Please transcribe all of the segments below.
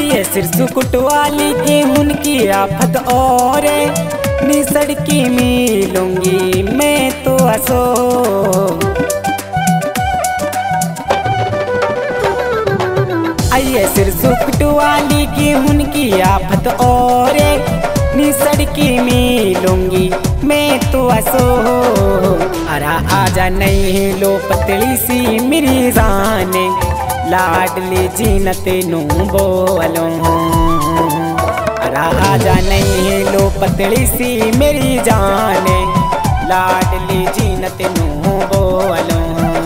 आइए सिरसु कुटवाली की उनकी आफत और निसड़ की मिलूंगी मैं तो हंसो। आइए सिरसु कुटवाली की उनकी आफत और निसड़ की मिलूंगी मैं तो हंसो। अरा आजा नहीं लो पतली सी मेरी जाने लाडली जीनत नू बोलो। अरा आजा नहीं लो पतली सी मेरी जाने लाडली जीनत नू बोलो।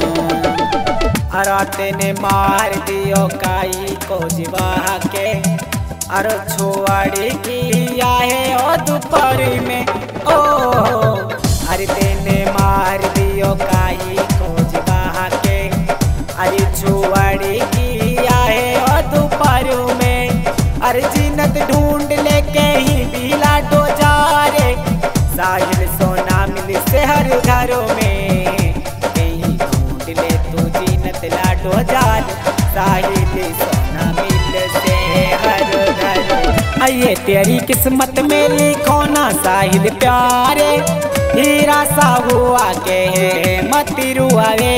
अरा तेने मार दियो काई को जीवा के अरे छोड़ी की आहे ओ दोपहर में ओ। अरे तेने मार दियो काई को जीवा के अरे छोड़ी की आहे ओ दोपहर में। अरे जीनत ढूंढ लेके ही बिला डो जा रे साहिल सोना मिल से हर घरों में कहीं ढूंढ ले तू जीनत लाडो जार साहिल सोना मिल से हर घर। आइए तेरी किस्मत में लिखो ना साहिल प्यारे हीरा सा हुआ के मत रुआवे।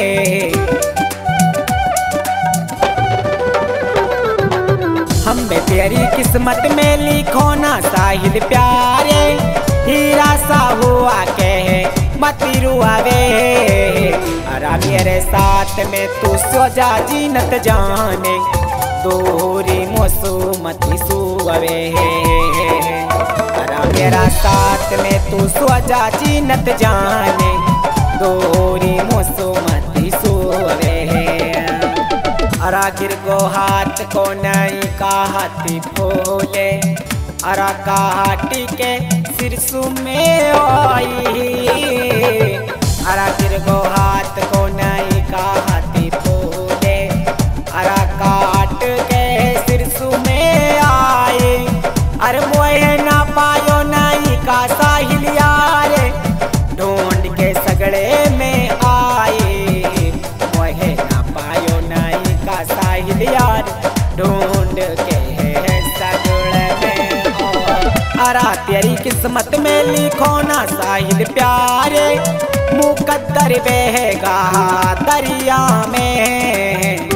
हम बे तेरी किस्मत में लिखो ना साहिल प्यारे हीरा सा हुआ के मत रुआवे। अरा मेरे साथ में तू सो जा जीनत जाने दोरी मौसुमती सुअवे। अरा मेरा साथ में तू सो जा जीनत जाने दोरी मौसुमती सुअवे। अरा गिर गो हाथ को नहीं का हाथी फोले अरा काटी के सिरसु में आई। अरा गिर गो हाथ को नहीं का हाथी फोले अरा काट के सिरसु में आए। अरे मोहे ना पायो नहीं का साहिल यार ढूंढ के सगड़े में आए। मोहे ना पायो नहीं का साहिल यार ढूंढ के सगड़े में। अरा तेरी किस्मत में लिखो ना साहिल प्यारे मुकद्दर बहेगा दरिया में।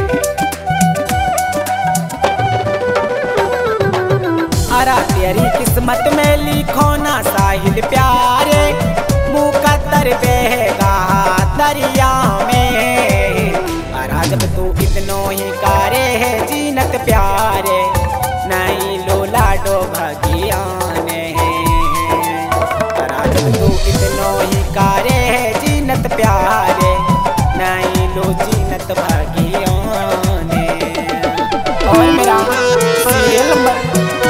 अरा तेरी किस्मत में लिखो ना साहिल प्यारे मुकद्दर बहेगा दरिया में। अरा जब तू इतनो ही कारे है जीनत प्यारे नहीं लो लाडो भगियाने। अरा जब तू इतनो ही कारे है जीनत प्यारे नहीं लो जीनत भगियाने। और मेरा सीरियल नंबर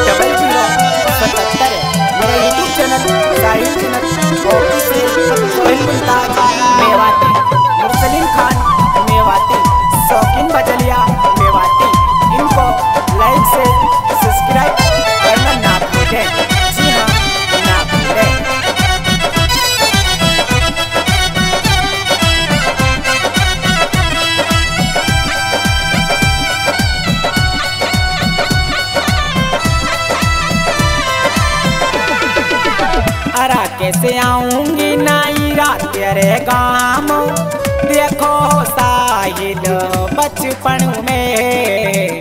0077 मेरा यूट्यूब चैनल साहिल जीनत सोहेल मुमताज मेवाती मुरसलीम खान मेवाती शौकीन बजलिया मेवाती इनको लाइक से सब्सक्राइब करना ना भूलें। जी हाँ ना भूलें। अरा कैसे आऊंगी नाई रात तेरे गाम देखो साहिल बचपन में।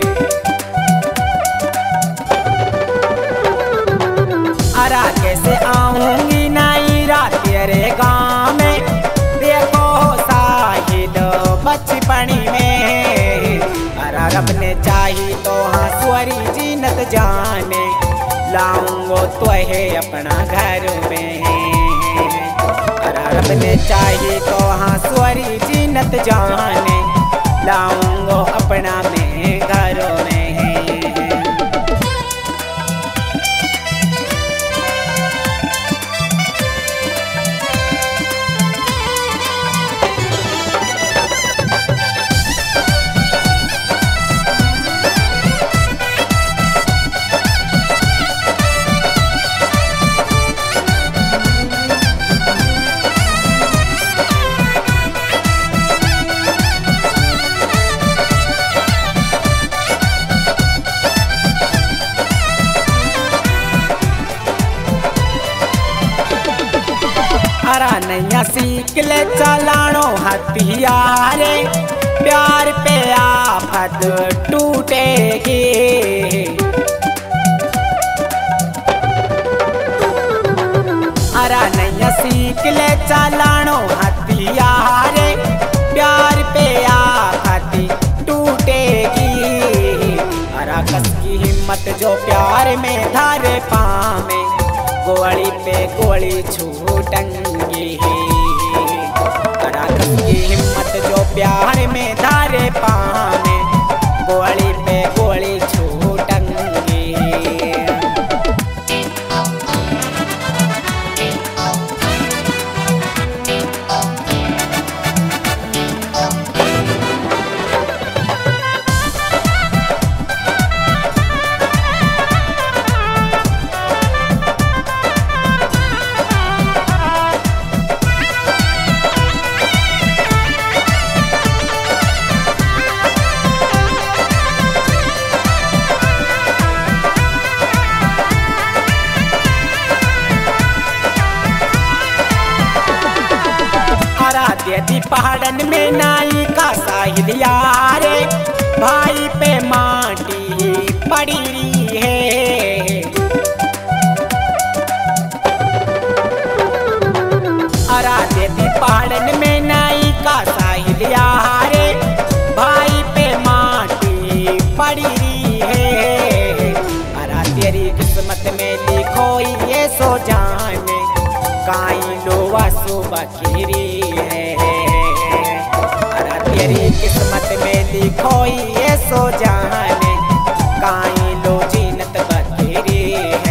अरा कैसे आऊंगी नाई रात तेरे गाम में देखो साहिल बचपन में। अरा रब ने चाही तो हाँ स्वरी जीनत जाने लाऊंगो तो है अपना घर में। अरा रब ने चाहिए तो हाँ स्वरी जीनत जाने लाऊंगो अपना में घर में। नैया सीख ले चलानो हथियारे, प्यार पे आफत टूटेगी। अरा नैया सीख ले चलानो हथियारे, प्यार पे आफत टूटेगी। अरा कस की हिम्मत जो प्यार में धारे पावे, गोली पे गोली छूटेंगी। अरा कस की हिम्मत जो प्यार में धारे पावे, गोली पे गोली छूटेंगी। यदि पहाड़न में नाई का साहिल यारे, भाई पे माटी पड़ी है। अरा यदि पहाड़न में नाई का साहिल यारे, भाई पे माटी पड़ी है। अरा तेरी किस्मत में लिखो ये सो जाने, काई लोवा सुबह खीरी है। अरा तेरी किस्मत में लिखो ये सो जाने, काई लो जीनत बखेरी है।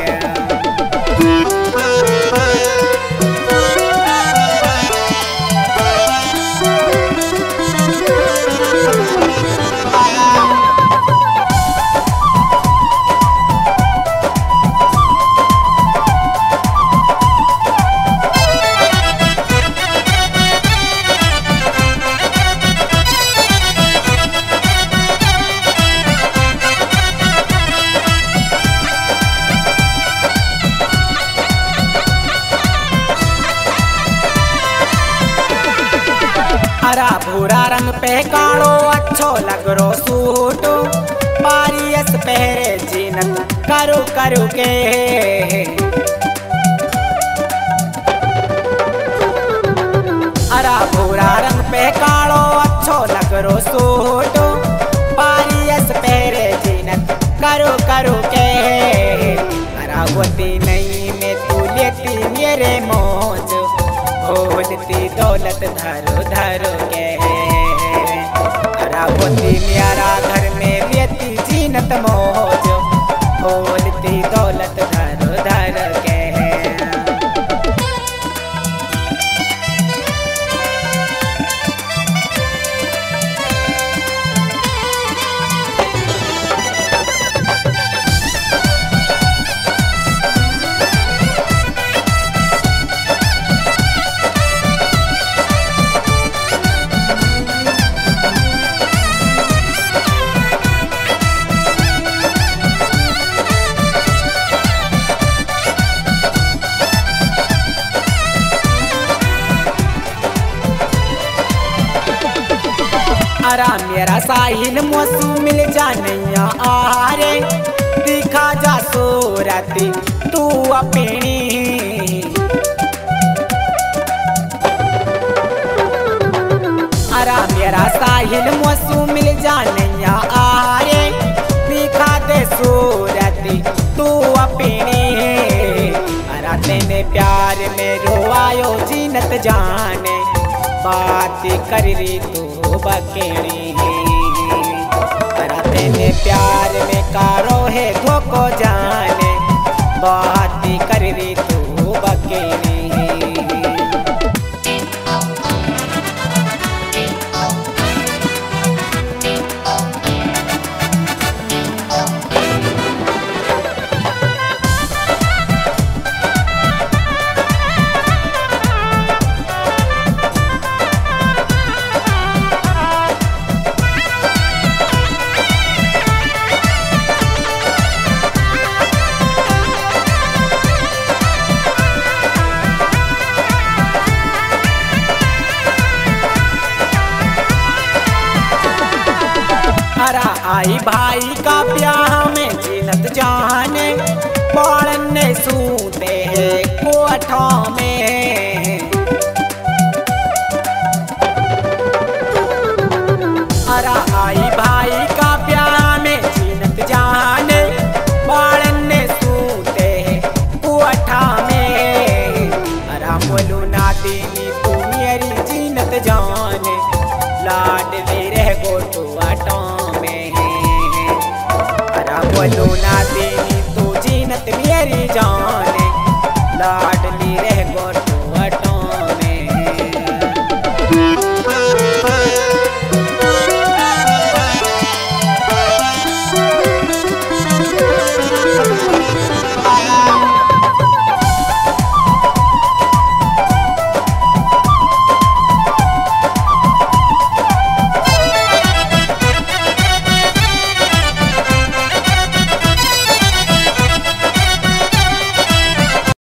हरा भूरा रंग पे कालो अच्छो लग रो सूट, बारियस पहरे जीनत करू करू के। हरा भूरा रंग पे कालो अच्छो लग रो सूट, बारियस पहरे जीनत करू करू के। हरा होती नहीं में तू लेती मेरे मौज, भूलती दौलत धरो धरो के। अरा होती मेरा घर में लेती जीनत मौज, भूलती दौलत धरो धरो के। अरा मेरा साहिल मौसू मिल जा नैया आरे, दिखा जा सूरत तू अपनी। अरा मेरा साहिल मौसू मिल जा नैया आरे, दिखा दे सूरत तू अपनी। अरा तेने प्यार में रोआयो जीनत जाने, बात कर रही तू बकेड़ी। अरा तेने प्यार में कारो है धोको जाने, बात कर रही तू बकेड़ी। अरा आई भाई का ब्याह में जीनत जाने बाड़ने सूते हैं कोठा में। अरा आई भाई का ब्याह में जीनत जाने बाड़ने सूते हैं कोठा में। अरा बोलो ना देनी तू मेरी जीनत जाने लाड ले रह गोटू आटा में। अरा बोलो ना दे